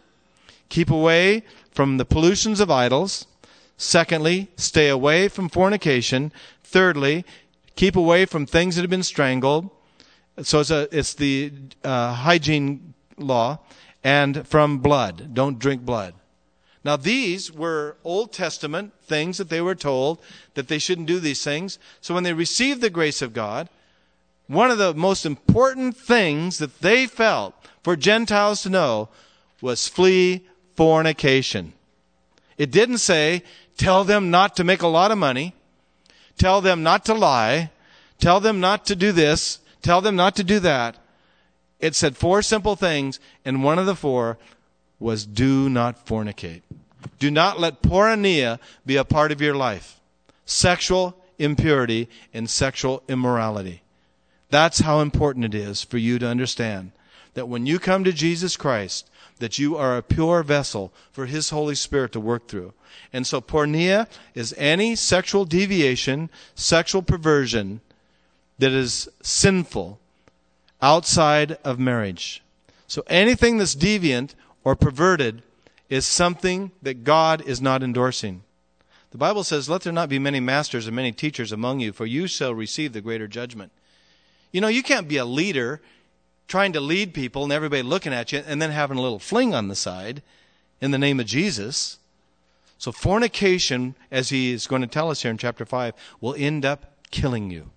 Keep away from the pollutions of idols. Secondly, stay away from fornication. Thirdly, keep away from things that have been strangled. So it's, a, it's the uh, hygiene law. And from blood. Don't drink blood. Now these were Old Testament things that they were told that they shouldn't do these things. So when they received the grace of God, one of the most important things that they felt for Gentiles to know was flee fornication. It didn't say, tell them not to make a lot of money, tell them not to lie, tell them not to do this, tell them not to do that. It said four simple things, and one of the four was do not fornicate. Do not let porneia be a part of your life. Sexual impurity and sexual immorality. That's how important it is for you to understand that when you come to Jesus Christ, that you are a pure vessel for His Holy Spirit to work through. And so porneia is any sexual deviation, sexual perversion that is sinful outside of marriage. So anything that's deviant or perverted is something that God is not endorsing. The Bible says, let there not be many masters and many teachers among you, for you shall receive the greater judgment. You know, you can't be a leader trying to lead people and everybody looking at you and then having a little fling on the side in the name of Jesus. So fornication, as he is going to tell us here in chapter five, will end up killing you.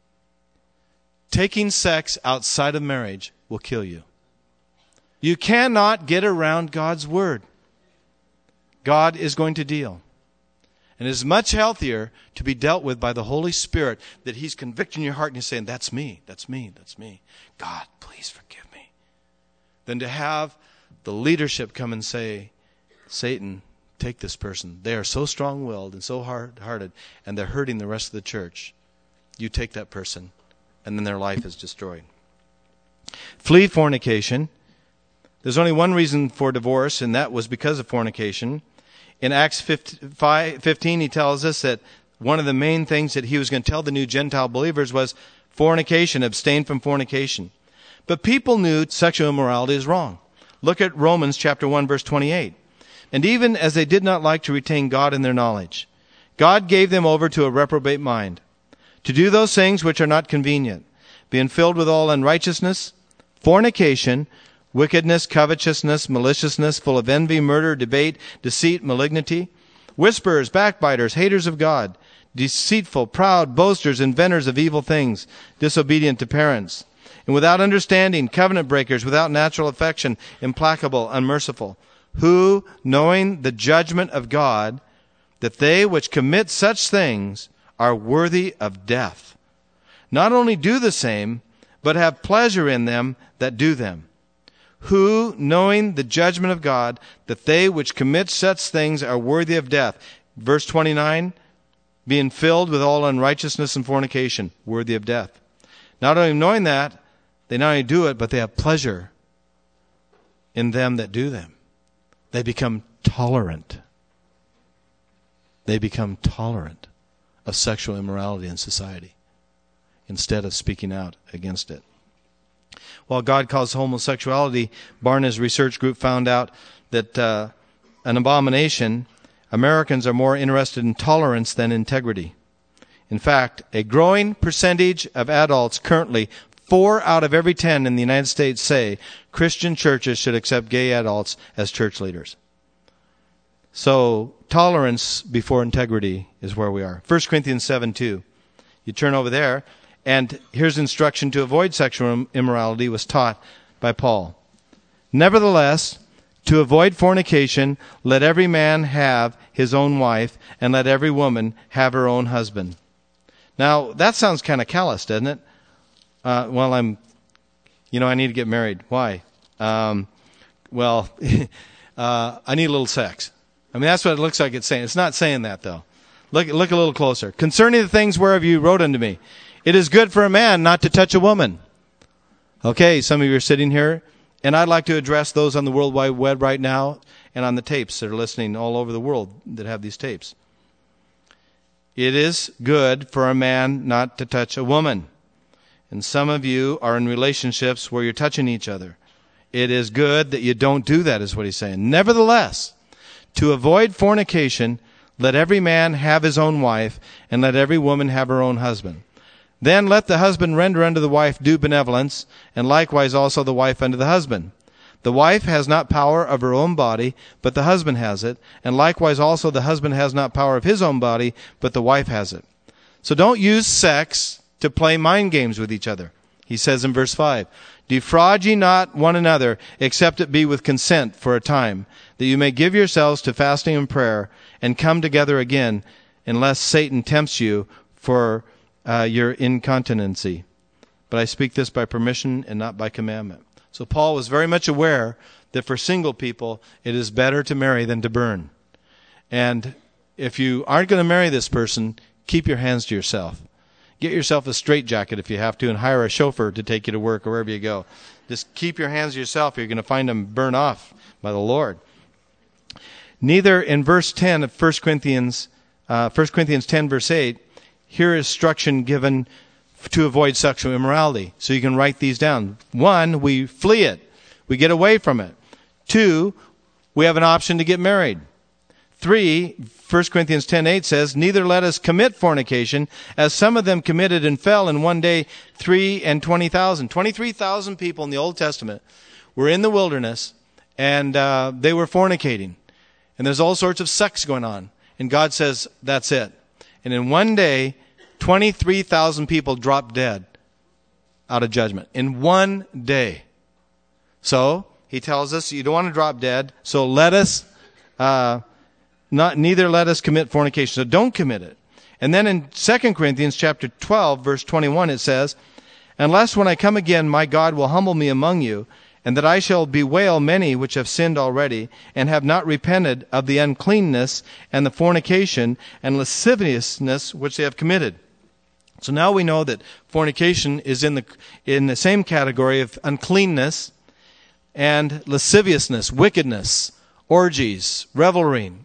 Taking sex outside of marriage will kill you. You cannot get around God's word. God is going to deal. And it is much healthier to be dealt with by the Holy Spirit, that He's convicting your heart and He's saying, that's me, that's me, that's me. God, please forgive me. Than to have the leadership come and say, Satan, take this person. They are so strong-willed and so hard-hearted, and they're hurting the rest of the church. You take that person. And then their life is destroyed. Flee fornication. There's only one reason for divorce, and that was because of fornication. In Acts fifteen, he tells us that one of the main things that he was going to tell the new Gentile believers was fornication, abstain from fornication. But people knew sexual immorality is wrong. Look at Romans chapter one, verse twenty-eight. And even as they did not like to retain God in their knowledge, God gave them over to a reprobate mind, to do those things which are not convenient, being filled with all unrighteousness, fornication, wickedness, covetousness, maliciousness, full of envy, murder, debate, deceit, malignity, whisperers, backbiters, haters of God, deceitful, proud, boasters, inventors of evil things, disobedient to parents, and without understanding, covenant breakers, without natural affection, implacable, unmerciful, who, knowing the judgment of God, that they which commit such things are worthy of death, not only do the same, but have pleasure in them that do them. Who, knowing the judgment of God, that they which commit such things are worthy of death. Verse twenty-nine, being filled with all unrighteousness and fornication, worthy of death. Not only knowing that, they not only do it, but they have pleasure in them that do them. They become tolerant. They become tolerant of sexual immorality in society instead of speaking out against it. While God calls homosexuality, Barna's research group found out that uh, an abomination, Americans are more interested in tolerance than integrity. In fact, a growing percentage of adults currently, four out of every ten in the United States, say Christian churches should accept gay adults as church leaders. So tolerance before integrity is where we are. First Corinthians seven two. You turn over there, and here's instruction to avoid sexual immorality was taught by Paul. Nevertheless, to avoid fornication, let every man have his own wife, and let every woman have her own husband. Now, that sounds kind of callous, doesn't it? Uh, well, I'm, you know, I need to get married. Why? Um, well, uh, I need a little sex. I mean, that's what it looks like it's saying. It's not saying that, though. Look, look a little closer. Concerning the things whereof you wrote unto me, it is good for a man not to touch a woman. Okay, some of you are sitting here, and I'd like to address those on the World Wide Web right now and on the tapes that are listening all over the world that have these tapes. It is good for a man not to touch a woman. And some of you are in relationships where you're touching each other. It is good that you don't do that, is what he's saying. Nevertheless, to avoid fornication, let every man have his own wife, and let every woman have her own husband. Then let the husband render unto the wife due benevolence, and likewise also the wife unto the husband. The wife has not power of her own body, but the husband has it, and likewise also the husband has not power of his own body, but the wife has it. So don't use sex to play mind games with each other. He says in verse five, defraud ye not one another, except it be with consent for a time, that you may give yourselves to fasting and prayer, and come together again, unless Satan tempts you for uh, your incontinency. But I speak this by permission and not by commandment. So Paul was very much aware that for single people, it is better to marry than to burn. And if you aren't going to marry this person, keep your hands to yourself. Get yourself a straitjacket if you have to, and hire a chauffeur to take you to work or wherever you go. Just keep your hands to yourself. You're going to find them burn off by the Lord. Neither in verse ten of First Corinthians, uh, First Corinthians ten, verse eight, here is instruction given to avoid sexual immorality. So you can write these down. One, we flee it. We get away from it. Two, we have an option to get married. Three, First Corinthians ten eight says, neither let us commit fornication, as some of them committed and fell in one day three and twenty thousand. Twenty-three thousand people in the Old Testament were in the wilderness, and uh, they were fornicating. And there's all sorts of sex going on. And God says, that's it. And in one day, twenty-three thousand people dropped dead out of judgment. In one day. So, he tells us, you don't want to drop dead, so let us... Uh, Not, neither let us commit fornication. So don't commit it. And then in Second Corinthians chapter twelve, verse twenty-one, it says, unless when I come again my God will humble me among you, and that I shall bewail many which have sinned already, and have not repented of the uncleanness and the fornication and lasciviousness which they have committed. So now we know that fornication is in the in the same category of uncleanness and lasciviousness, wickedness, orgies, revelry,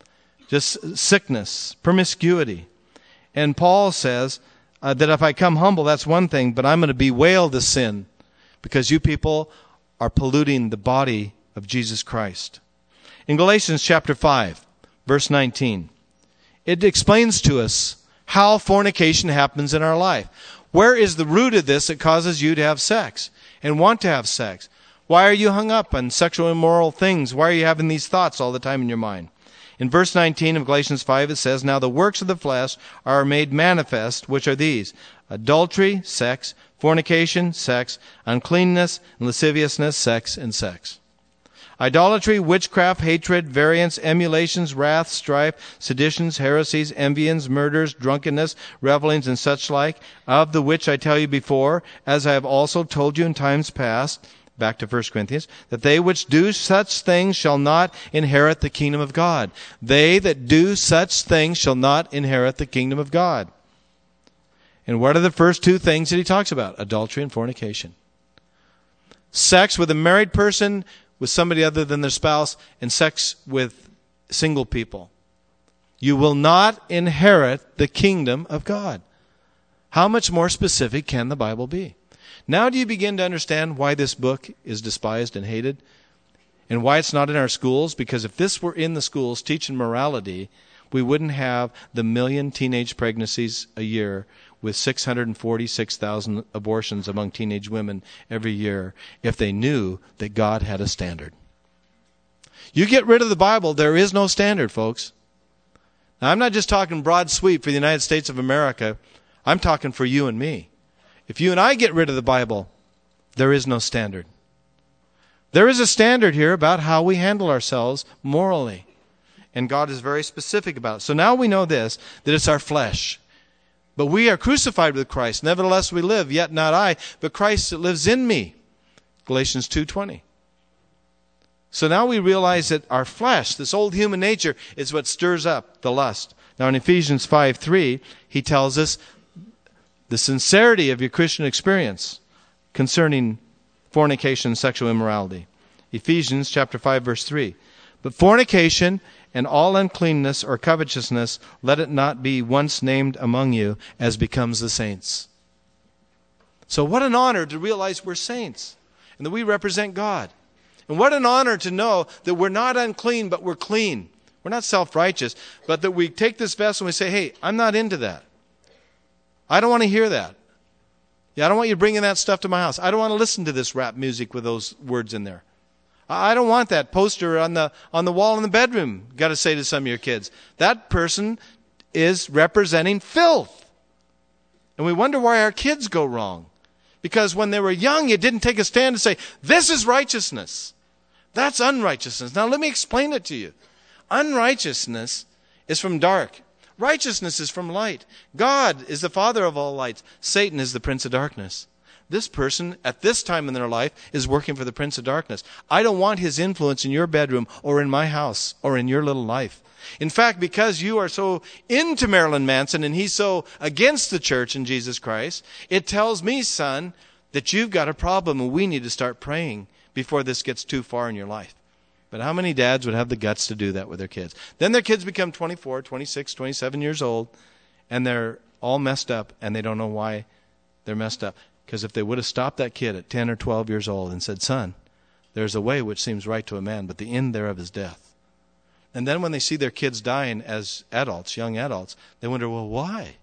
just sickness, promiscuity. And Paul says uh, that if I come humble, that's one thing, but I'm going to bewail the sin because you people are polluting the body of Jesus Christ. In Galatians chapter five, verse nineteen, it explains to us how fornication happens in our life. Where is the root of this that causes you to have sex and want to have sex? Why are you hung up on sexual immoral things? Why are you having these thoughts all the time in your mind? In verse nineteen of Galatians five, it says, now the works of the flesh are made manifest, which are these: adultery, sex; fornication, sex; uncleanness, and lasciviousness, sex, and sex. Idolatry, witchcraft, hatred, variance, emulations, wrath, strife, seditions, heresies, envyings, murders, drunkenness, revelings, and such like, of the which I tell you before, as I have also told you in times past, back to First Corinthians, that they which do such things shall not inherit the kingdom of God. They that do such things shall not inherit the kingdom of God. And what are the first two things that he talks about? Adultery and fornication. Sex with a married person, with somebody other than their spouse, and sex with single people. You will not inherit the kingdom of God. How much more specific can the Bible be? Now do you begin to understand why this book is despised and hated? And why it's not in our schools? Because if this were in the schools teaching morality, we wouldn't have the million teenage pregnancies a year with six hundred forty-six thousand abortions among teenage women every year if they knew that God had a standard. You get rid of the Bible, there is no standard, folks. Now, I'm not just talking broad sweep for the United States of America. I'm talking for you and me. If you and I get rid of the Bible, there is no standard. There is a standard here about how we handle ourselves morally. And God is very specific about it. So now we know this, that it's our flesh. But we are crucified with Christ. Nevertheless we live, yet not I, but Christ that lives in me. Galatians two twenty. So now we realize that our flesh, this old human nature, is what stirs up the lust. Now in Ephesians five three, he tells us the sincerity of your Christian experience concerning fornication and sexual immorality. Ephesians chapter five, verse three. But fornication and all uncleanness or covetousness, let it not be once named among you as becomes the saints. So what an honor to realize we're saints. and that we represent God. And what an honor to know that we're not unclean, but we're clean. We're not self-righteous, but that we take this vessel and we say, hey, I'm not into that. I don't want to hear that. Yeah, I don't want you bringing that stuff to my house. I don't want to listen to this rap music with those words in there. I don't want that poster on the on the wall in the bedroom. Got to say to some of your kids, that person is representing filth. And we wonder why our kids go wrong. Because when they were young, you didn't take a stand and say, this is righteousness. That's unrighteousness. Now let me explain it to you. Unrighteousness is from dark. Righteousness is from light. God is the father of all lights. Satan is the prince of darkness. This person, at this time in their life, is working for the prince of darkness. I don't want his influence in your bedroom or in my house or in your little life. In fact, because you are so into Marilyn Manson and he's so against the church and Jesus Christ, it tells me, son, that you've got a problem and we need to start praying before this gets too far in your life. But how many dads would have the guts to do that with their kids? Then their kids become twenty-four, twenty-six, twenty-seven years old, and they're all messed up, and they don't know why they're messed up. Because if they would have stopped that kid at ten or twelve years old and said, son, there's a way which seems right to a man, but the end thereof is death. And then when they see their kids dying as adults, young adults, they wonder, well, why?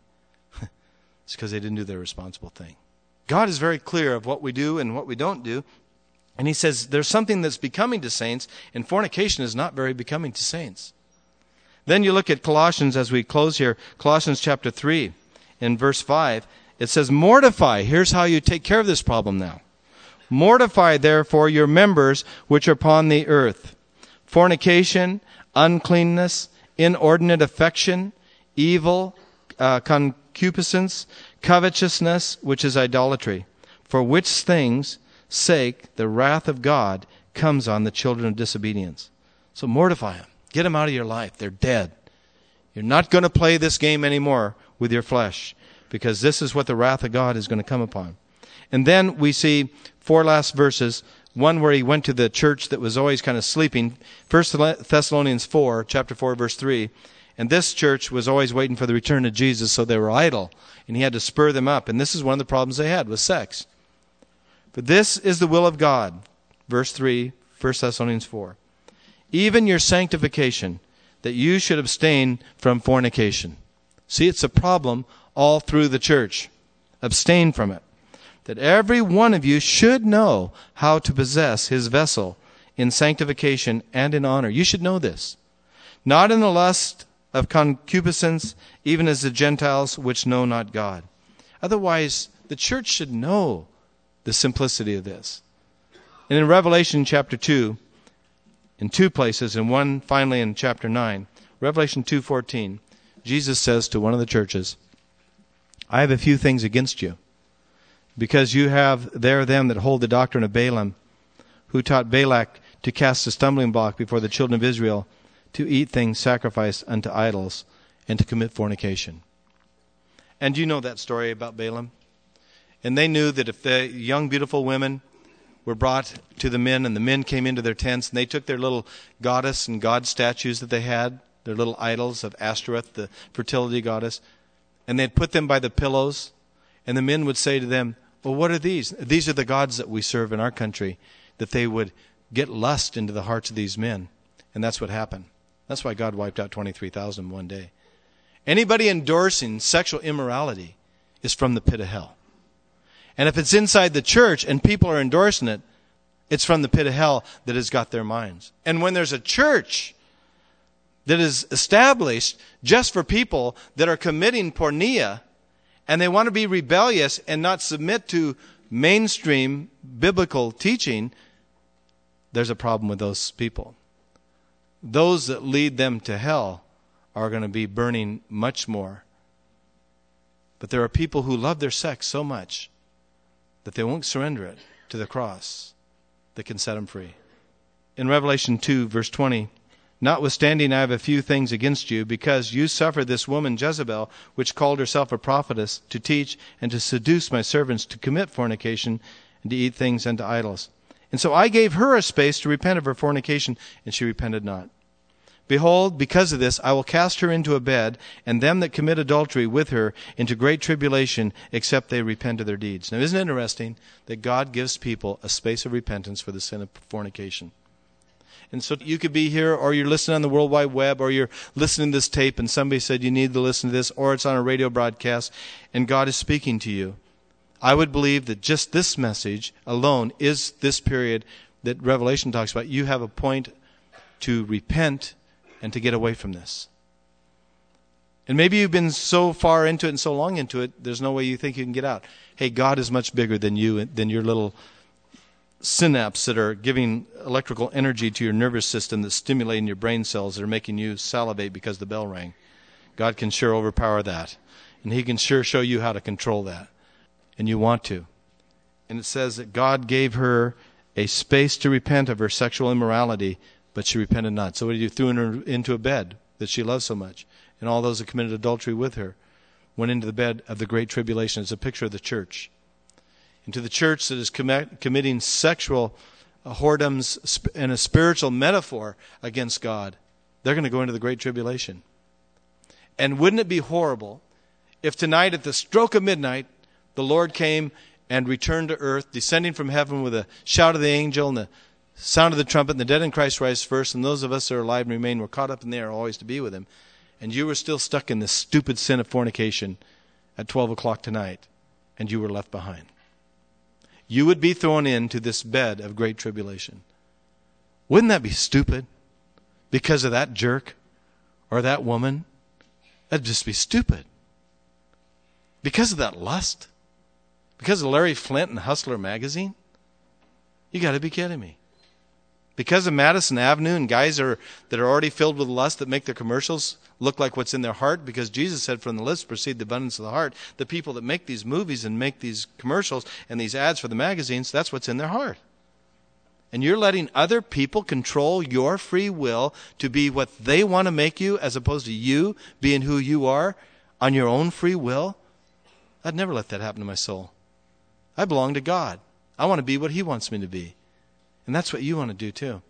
It's because they didn't do their responsible thing. God is very clear of what we do and what we don't do. And he says there's something that's becoming to saints, and fornication is not very becoming to saints. Then you look at Colossians as we close here, Colossians chapter three, in verse five. It says, mortify. Here's how you take care of this problem now. Mortify, therefore, your members which are upon the earth. Fornication, uncleanness, inordinate affection, evil, uh, concupiscence, covetousness, which is idolatry. For which things' sake the wrath of God comes on the children of disobedience. So mortify them. Get them out of your life. They're dead. You're not going to play this game anymore with your flesh, because this is what the wrath of God is going to come upon. And then we see four last verses. One where he went to the church that was always kind of sleeping. First Thessalonians four, chapter four, verse three. And this church was always waiting for the return of Jesus, so they were idle. And he had to spur them up. And this is one of the problems they had, was sex. But this is the will of God. Verse three, First Thessalonians four. Even your sanctification, that you should abstain from fornication. See, it's a problem all through the church. Abstain from it. That every one of you should know how to possess his vessel in sanctification and in honor. You should know this. Not in the lust of concupiscence, even as the Gentiles which know not God. Otherwise, the church should know the simplicity of this. And in Revelation chapter two, in two places, and one finally in chapter nine, Revelation two fourteen, Jesus says to one of the churches, I have a few things against you, because you have there them that hold the doctrine of Balaam, who taught Balak to cast a stumbling block before the children of Israel, to eat things sacrificed unto idols, and to commit fornication. And you know that story about Balaam? And they knew that if the young, beautiful women were brought to the men, and the men came into their tents, and they took their little goddess and god statues that they had, their little idols of Ashtoreth, the fertility goddess, and they'd put them by the pillows, and the men would say to them, well, what are these? These are the gods that we serve in our country, that they would get lust into the hearts of these men. And that's what happened. That's why God wiped out twenty-three thousand in one day. Anybody endorsing sexual immorality is from the pit of hell. And if it's inside the church and people are endorsing it, it's from the pit of hell that has got their minds. And when there's a church that is established just for people that are committing porneia, and they want to be rebellious and not submit to mainstream biblical teaching, there's a problem with those people. Those that lead them to hell are going to be burning much more. But there are people who love their sex so much that they won't surrender it to the cross that can set them free. In Revelation two, verse twenty, notwithstanding I have a few things against you, because you suffered this woman Jezebel, which called herself a prophetess, to teach and to seduce my servants to commit fornication and to eat things unto idols. And so I gave her a space to repent of her fornication, and she repented not. Behold, because of this, I will cast her into a bed, and them that commit adultery with her into great tribulation, except they repent of their deeds. Now, isn't it interesting that God gives people a space of repentance for the sin of fornication? And so you could be here, or you're listening on the World Wide Web, or you're listening to this tape, and somebody said you need to listen to this, or it's on a radio broadcast, and God is speaking to you. I would believe that just this message alone is this period that Revelation talks about. You have a point to repent and to get away from this. And maybe you've been so far into it and so long into it, there's no way you think you can get out. Hey, God is much bigger than you, than your little synapses that are giving electrical energy to your nervous system that's stimulating your brain cells that are making you salivate because the bell rang. God can sure overpower that. And He can sure show you how to control that. And you want to. And it says that God gave her a space to repent of her sexual immorality, but she repented not. So what did you threw her into a bed that she loved so much? And all those that committed adultery with her went into the bed of the great tribulation. It's a picture of the church. And to the church that is comm- committing sexual uh, whoredoms and a spiritual metaphor against God, they're going to go into the great tribulation. And wouldn't it be horrible if tonight at the stroke of midnight, the Lord came and returned to earth, descending from heaven with a shout of the angel and the sound of the trumpet, and the dead in Christ rise first, and those of us that are alive and remain were caught up in the air always to be with Him. And you were still stuck in this stupid sin of fornication at twelve o'clock tonight, and you were left behind. You would be thrown into this bed of great tribulation. Wouldn't that be stupid? Because of that jerk or that woman? That'd just be stupid. Because of that lust? Because of Larry Flint and Hustler magazine? You got to be kidding me. Because of Madison Avenue and guys are, that are already filled with lust that make their commercials look like what's in their heart, because Jesus said from the lips proceed the abundance of the heart. The people that make these movies and make these commercials and these ads for the magazines, that's what's in their heart. And you're letting other people control your free will to be what they want to make you, as opposed to you being who you are on your own free will? I'd never let that happen to my soul. I belong to God. I want to be what He wants me to be. And that's what you want to do too.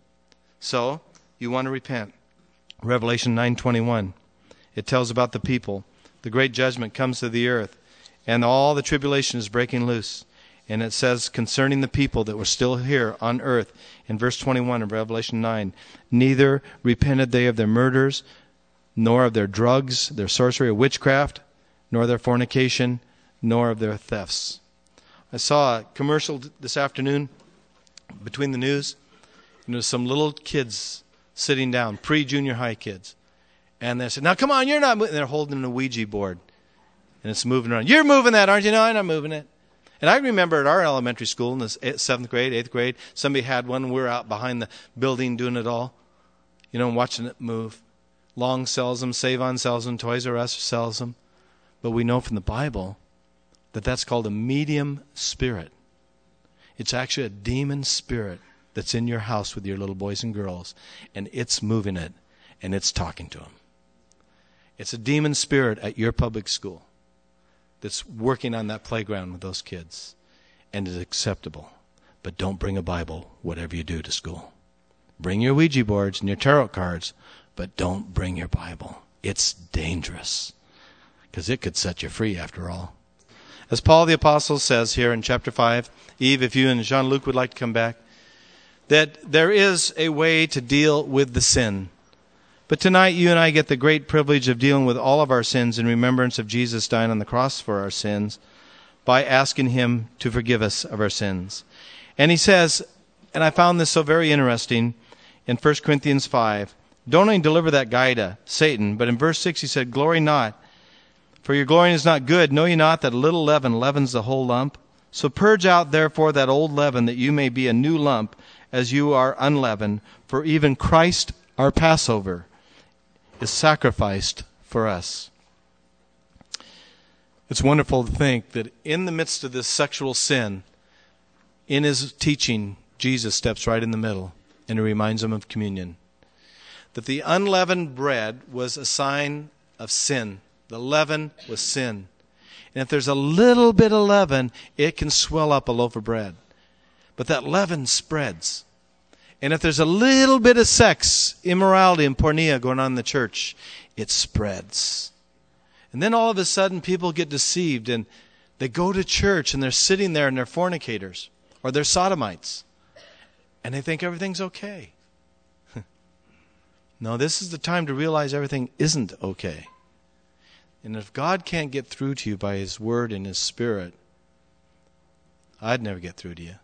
So, you want to repent. Revelation nine twenty-one. It tells about the people. The great judgment comes to the earth, and all the tribulation is breaking loose. And it says concerning the people that were still here on earth, in verse twenty-one of Revelation nine, neither repented they of their murders, nor of their drugs, their sorcery or witchcraft, nor their fornication, nor of their thefts. I saw a commercial this afternoon between the news, and there's some little kids sitting down, pre-junior high kids. And they said, now come on, you're not moving. They're holding a Ouija board, and it's moving around. You're moving that, aren't you? No, I'm not moving it. And I remember at our elementary school in the seventh grade, eighth grade, somebody had one. We were out behind the building doing it all, you know, watching it move. Long sells them, Save-On sells them, Toys R Us sells them. But we know from the Bible that that's called a medium spirit. It's actually a demon spirit that's in your house with your little boys and girls, and it's moving it, and it's talking to them. It's a demon spirit at your public school that's working on that playground with those kids, and it's acceptable. But don't bring a Bible, whatever you do, to school. Bring your Ouija boards and your tarot cards, but don't bring your Bible. It's dangerous, because it could set you free after all. As Paul the Apostle says here in chapter five, Eve, if you and Jean-Luc would like to come back, that there is a way to deal with the sin. But tonight you and I get the great privilege of dealing with all of our sins in remembrance of Jesus dying on the cross for our sins by asking Him to forgive us of our sins. And he says, and I found this so very interesting in First Corinthians five, don't only deliver that guy to Satan, but in verse six he said, glory not, for your glorying is not good. Know ye not that a little leaven leavens the whole lump? So purge out therefore that old leaven, that you may be a new lump, as you are unleavened. For even Christ, our Passover, is sacrificed for us. It's wonderful to think that in the midst of this sexual sin, in His teaching, Jesus steps right in the middle, and He reminds them of communion. That the unleavened bread was a sign of sin. The leaven was sin. And if there's a little bit of leaven, it can swell up a loaf of bread. But that leaven spreads. And if there's a little bit of sex, immorality, and pornea going on in the church, it spreads. And then all of a sudden people get deceived and they go to church and they're sitting there and they're fornicators or they're sodomites. And they think everything's okay. No, this is the time to realize everything isn't okay. And if God can't get through to you by His Word and His Spirit, I'd never get through to you.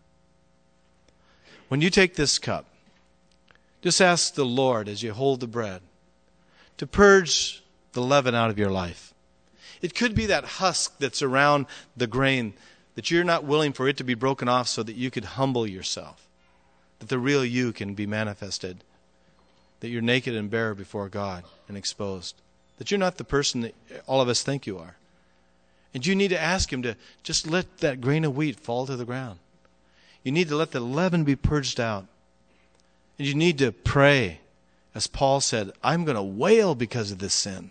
When you take this cup, just ask the Lord as you hold the bread to purge the leaven out of your life. It could be that husk that's around the grain that you're not willing for it to be broken off so that you could humble yourself, that the real you can be manifested, that you're naked and bare before God and exposed, that you're not the person that all of us think you are. And you need to ask Him to just let that grain of wheat fall to the ground. You need to let the leaven be purged out. And you need to pray, as Paul said, I'm going to wail because of this sin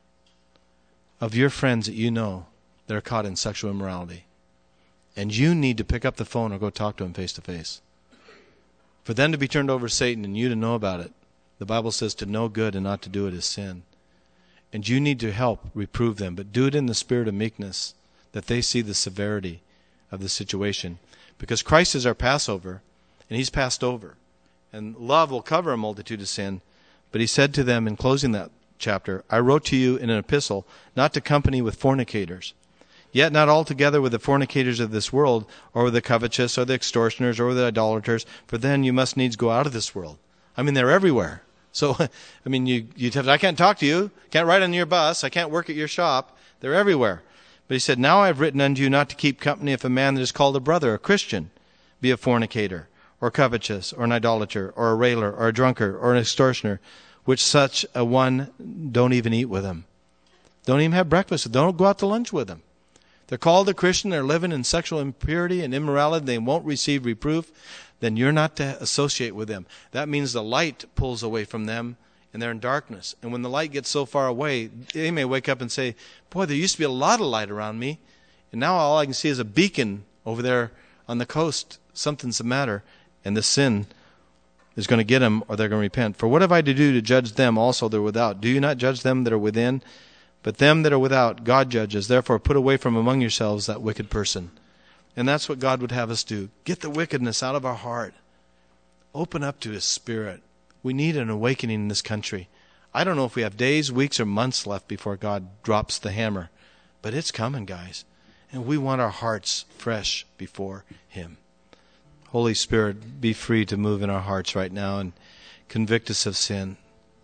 of your friends that you know that are caught in sexual immorality. And you need to pick up the phone or go talk to them face to face. For them to be turned over to Satan and you to know about it, the Bible says to know good and not to do it is sin. And you need to help reprove them, but do it in the spirit of meekness, that they see the severity of the situation. Because Christ is our Passover, and He's passed over. And love will cover a multitude of sin. But He said to them in closing that chapter, I wrote to you in an epistle not to company with fornicators, yet not altogether with the fornicators of this world, or with the covetous, or the extortioners, or with the idolaters, for then you must needs go out of this world. I mean, they're everywhere. So, I mean, you, you'd have to, I can't talk to you, can't ride on your bus, I can't work at your shop. They're everywhere. But He said, now I have written unto you not to keep company if a man that is called a brother, a Christian, be a fornicator, or covetous, or an idolater, or a railer, or a drunkard, or an extortioner, which such a one don't even eat with him. Don't even have breakfast. Don't go out to lunch with them. They're called a Christian, they're living in sexual impurity and immorality, they won't receive reproof, then you're not to associate with them. That means the light pulls away from them and they're in darkness. And when the light gets so far away, they may wake up and say, boy, there used to be a lot of light around me, and now all I can see is a beacon over there on the coast. Something's the matter, and the sin is going to get them, or they're going to repent. For what have I to do to judge them also that are without? Do you not judge them that are within? But them that are without, God judges. Therefore, put away from among yourselves that wicked person. And that's what God would have us do. Get the wickedness out of our heart. Open up to His Spirit. We need an awakening in this country. I don't know if we have days, weeks, or months left before God drops the hammer. But it's coming, guys. And we want our hearts fresh before Him. Holy Spirit, be free to move in our hearts right now and convict us of sin.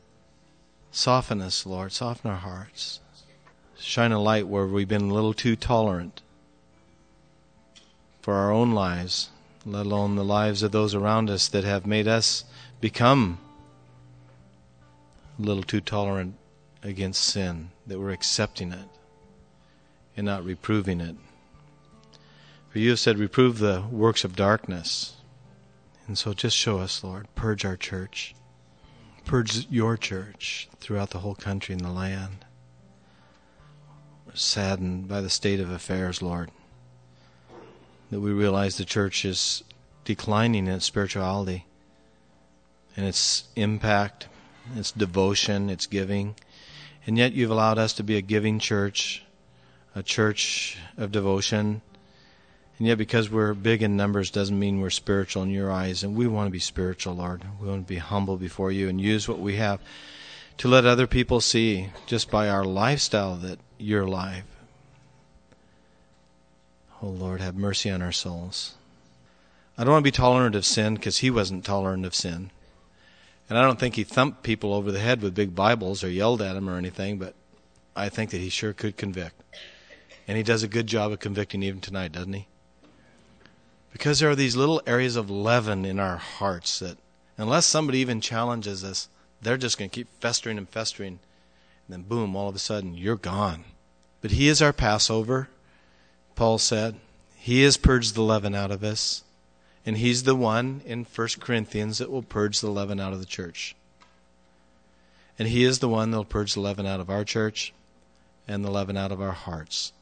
Soften us, Lord. Soften our hearts. Shine a light where we've been a little too tolerant for our own lives, let alone the lives of those around us that have made us become a little too tolerant against sin, that we're accepting it and not reproving it. For you have said, reprove the works of darkness. And so just show us, Lord, purge our church. Purge your church throughout the whole country and the land. We're saddened by the state of affairs, Lord, that we realize the church is declining in its spirituality and its impact, its devotion, its giving. And yet you've allowed us to be a giving church, a church of devotion. And yet because we're big in numbers doesn't mean we're spiritual in your eyes. And we want to be spiritual, Lord. We want to be humble before you and use what we have to let other people see just by our lifestyle that you're alive. Oh, Lord, have mercy on our souls. I don't want to be tolerant of sin because He wasn't tolerant of sin. And I don't think He thumped people over the head with big Bibles or yelled at them or anything, but I think that He sure could convict. And He does a good job of convicting even tonight, doesn't He? Because there are these little areas of leaven in our hearts that unless somebody even challenges us, they're just going to keep festering and festering. And then boom, all of a sudden, you're gone. But He is our Passover, Paul said. He has purged the leaven out of us. And He's the one in First Corinthians that will purge the leaven out of the church. And He is the one that will purge the leaven out of our church and the leaven out of our hearts.